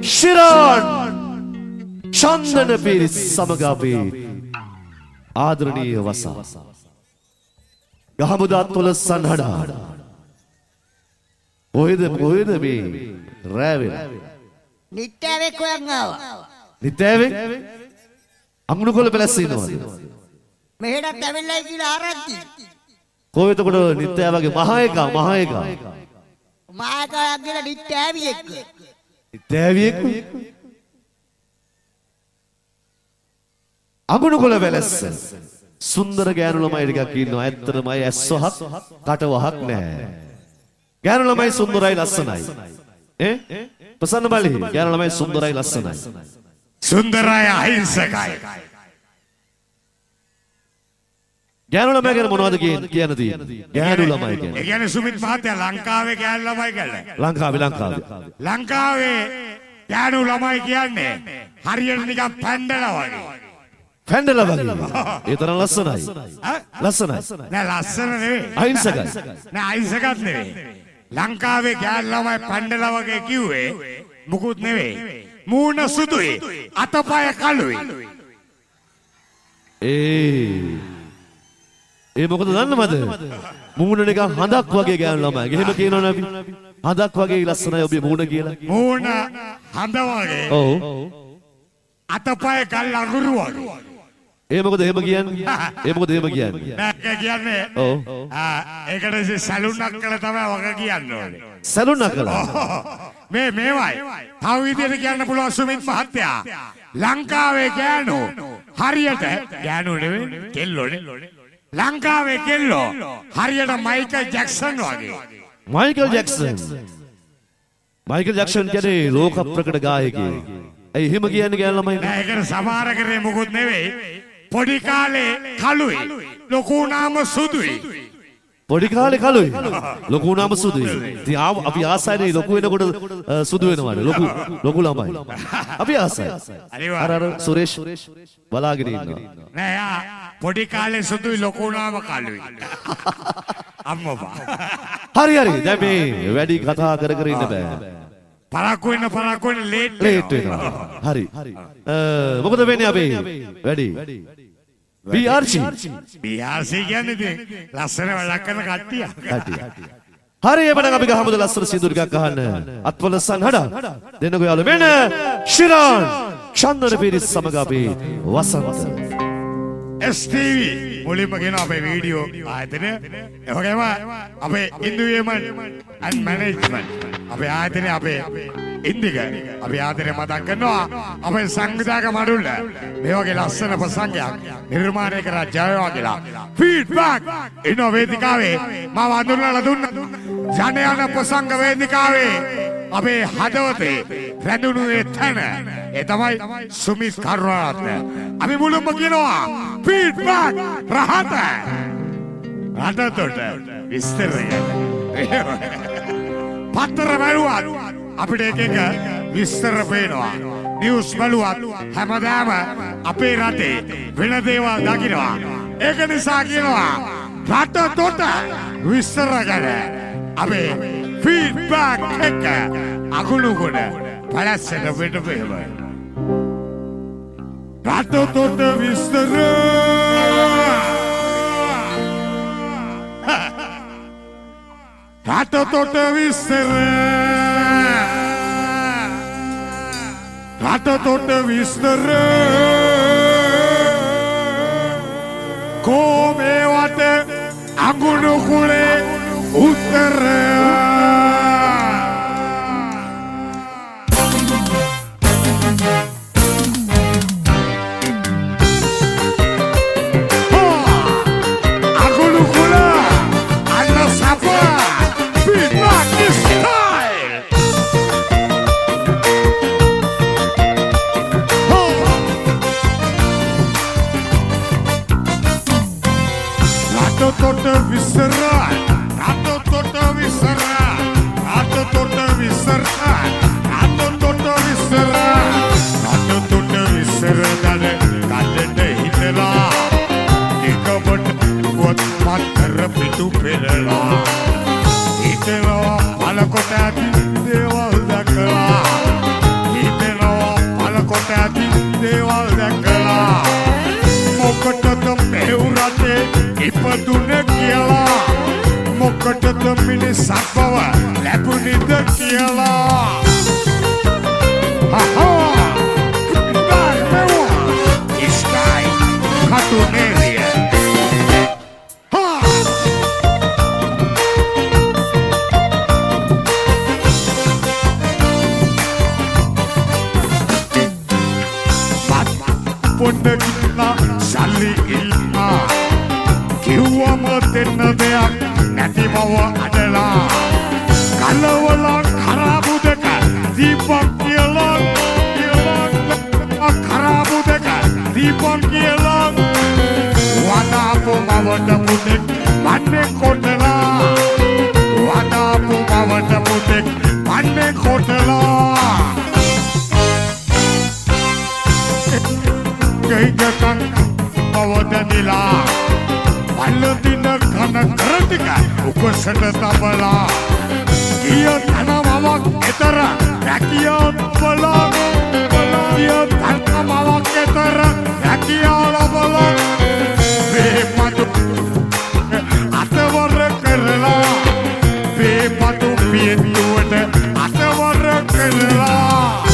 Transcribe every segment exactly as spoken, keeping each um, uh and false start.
ශිරාන් චන්දන පිරිස් සමග අපේ ආදරණීය වසා ගහමුදා තුල සන්හඩා කොහෙද කොහෙද මේ රැවෙන නිට්ටාවේ කොයන් ආවා නිට්ටාවේ අඟුණු කොළ පැලස්සේ ඉන්නවද මෙහෙටත් ඇවිල්ලා කියලා ආරච්චි කොහෙද කොට නිට්ටාවගේ මහා එකා මහා එකා මහා එකා කියලා නිට්ටාවියෙක් නිට්ටාවියෙක් අඟුණු කොළ පැලස්ස සුන්දර ගෑනු ළමයි ටිකක් ඉන්නවා ඇත්තටම අය ඇස් වහක් කට වහක් නැහැ ගෑනු ළමයි සුන්දරයි ලස්සනයි ඈ ප්‍රසන්න බලි ගෑනු ළමයි සුන්දරයි ලස්සනයි සුන්දරයි අහිංසකයි ගෑනු ළමයි ගැන මොනවද කියන්න තියෙන්නේ ගෑනු ළමයි ගැන ඒ කියන්නේ සුමිත් මහත්තයා ලංකාවේ ගෑනු ළමයි කියලා ලංකාවේ ලංකාවේ ලංකාවේ ගෑනු ළමයි කියන්නේ හරියට නිකන් පැන්ඩලා වගේ පැන්ඩලා වගේ ඒ තරම් ලස්සනයි ලස්සනයි නෑ ලස්සන නෙවෙයි අහිංසකයි නෑ අහිංසකත් නෙවෙයි ලංකාවේ ගෑනු ළමයි පැන්ඩලා වගේ කිව්වේ මුකුත් නෙවෙයි මූණ සුදුයි අතපය කළුයි ඒ ඒ මොකද දන්නවද මූණ නිකන් හඳක් වගේ ගෑනු ළමයි. එහෙම කියනවනේ අපි. හඳක් වගේ ලස්සනයි ඔබේ මූණ කියලා. මූණ හඳ වගේ. ඔව්. අතපය කල් අඟුරු වගේ. ඒ මොකද එහෙම කියන්නේ? ඒ මොකද එහෙම කියන්නේ? නෑ කියන්නේ. ඔව්. ආ ඒකට සැලුන්නක් කළා තමයි වගේ කියන්න ඕනේ. සැලුන්නක් කළා. මේ මේවයි. තව විදිහට කියන්න පුළුවන් සුමිත් මහත්තයා. ලංකාවේ ගෑනු හරියට ගෑනු නෙවෙයි කෙල්ලෝනේ. ලංකාවේ කෙල්ලෝ හරියට මයිකල් ජැක්සන් වගේ. Michael Jackson. මයිකල් ජැක්සන් කියන්නේ ලෝක ප්‍රකට ගායකයෙක්. ඒ එහෙම කියන්නේ ගෑනු ළමයි. නෑ ඒකට සමහර කරේ මොකුත් නෙවෙයි. පොඩි කාලේ කළුයි. ලොකු නාම සුදුයි. පොඩි කාලේ කළුයි. ලොකු නාම සුදුයි. ඉතින් අපි ආසයිනේ ලොකු වෙනකොට සුදු වෙනවානේ. ලොකු ලොකු ළමයි. අපි ආසයි. අර අර සුරේෂ් බලාගෙන ඉන්නවා. නෑ යා පොඩි කාලේ සුදුයි ලොකු නාම කළුයි. අම්මපා. හරි හරි. දැන් මේ වැඩි කතා කර කර ඉන්න බෑ. පරක්කු වෙන පරක්කු වෙන ලේට් ලේට් වෙනවා. හරි. මොකද වෙන්නේ අපේ වැඩි? බී ආර් සී. බී ආර් සී කියන්නේ ඉතින් ලස්සන වැඩක් කරන කට්ටිය. කට්ටිය. හරි එබැවින් අපි ගහමුද ලස්සන සින්දු ටිකක් අහන්න. අත්වල සංහඩ. දෙන්නකෝ යාළුවෝ මෙන්න ශිරාන් චන්දන පිරිස් සමග අපි වසන්ත. එස් ටී වී මුලින්ම කියන අපේ වීඩියෝ ආයතනය ඒ වගේම අපේ ඉන්දුවියමන් ඇන්ඩ් මැනේජ්මන්ට් අපේ ආයතනය අපේ ඉන්දික අපි ආයතනය මතක් කරනවා අපේ සංවිධායක මඩුල්ල මේ වගේ ලස්සන ප්‍රසංගයක් නිර්මාණය කරලා ජය වේවා කියලා ෆීඩ්බැක් ඉන වේදිකාවේ මම අඳුරලා දුන්න ජනයන ප්‍රසංග වේදිකාවේ අපේ හදවතේ රැඳුණු ඒ තැන ඒ තමයි සුමිත් කරුණාරත්න අපි මුලින්ම කියනවා ෆීඩ්බැක් රහත රටතොට විස්තර පත්තර බැලුවත් අපිට එක එක විස්තර පේනවා නිවුස් බැලුවත් හැමදාම අපේ රටේ වෙන දේවල් දකිනවා ඒක නිසා කියනවා රටතොට විස්තර ගැන අපේ ෆීඩ්බැක් එක අකුණු කොට පළස්සට පිට පෙහෙවයි රටතොට විස්තර රටතොට විස්තර රටතොට විස්තර කෝමේවට අඟුණු කුලේ උත්තර Rato tota visceral, rato tota visceral. කොට ඇති දේවල් දැකලා මොකටද මේ රටේ ඉපදුනේ කියලා මොකටද මිනිසක් බව ලැබුණේද කියලා හහා ඉස්කයි කටුනේරිය පොඩ්ඩකිලා සල්ලි ඉල්ලා කිව්වම දෙන්න දෙයක් නැති බව අඩලා කලවලා කරාබු දෙක දීපක් කියලා කියලා කරාබු දෙක දීපක් කියලා වදාපු මවට පුතෙක් මන්නේ කොටලා වදාපු මවට පුතෙක් මන්නේ කොටලා ගයිගකන් පවදනිලා පල්ලදින කන කරටික උපසට තබලා කිය තනමවක් එතර රැකියා බලා කිය තනමවක් එතර රැකියා බලා වේපතු අතවර කරලා වේපතු පියතුවට අතවර කරලා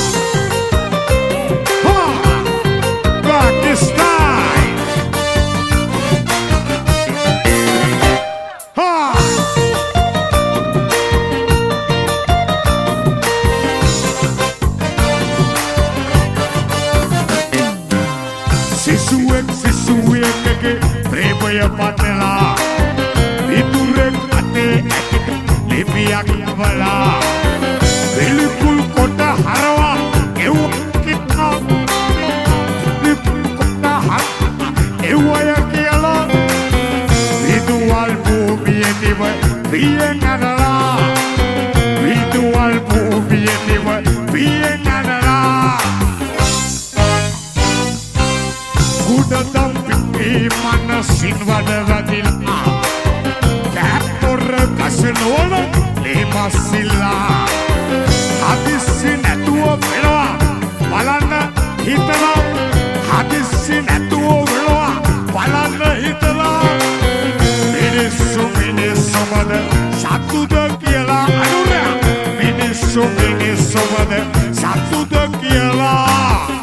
පටලා විදුරෙක් අතේ ඇති ලිපියක් යවලා පිළිකුල් කොට හරවා එව් කිත්තා කොට හර එව්වය කියලා විදුවල් භූමියේදීව පියෙන් නඩලා විදුවල් භූමියේදීව පියෙන් නඩලා කුඩතම් මනසින් වඩ වැදිලා කැපොර කසනෝල ලේමස්සිල්ලා හදිස්සි නැතුව වෙනවා බලන්න හිතලා හදිස්සි නැතුව වෙනවා බලන්න හිතලා මිනිස්සු මිනිස්සුමද සතුද කියලා අනුර මිනිස්සු මිනිස්සුමද සතුද කියලා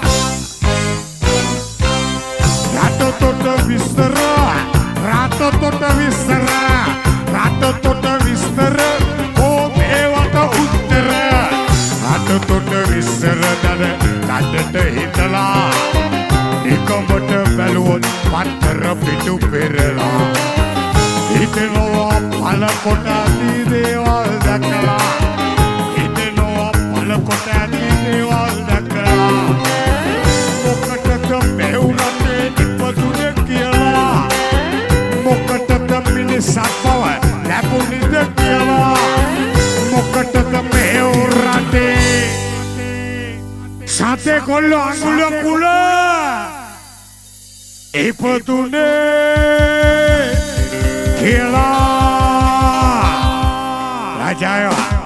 Rato විස්තර රාතොට විස්තර රාතොට විස්තර ඕ මේවට උත්තර රාතොට විස්තර දර කඩට හිතලා නිකමට බැලුවොත් පත්තර පිටු පෙරලා හිතනවා පල කොට ඇති දේවල් දැකලා හිතනවා පල කොට ඇති දේවල් දැකලා මොකටද මෙවුනට ඉපදුනේ කියලා මොකටද මිනිසක් බව ලැබුණේද කියලා මොකටද මේ රටේ සතේ කොල්ල අඟුල කුල ඉපදුනේ කියලා රජාය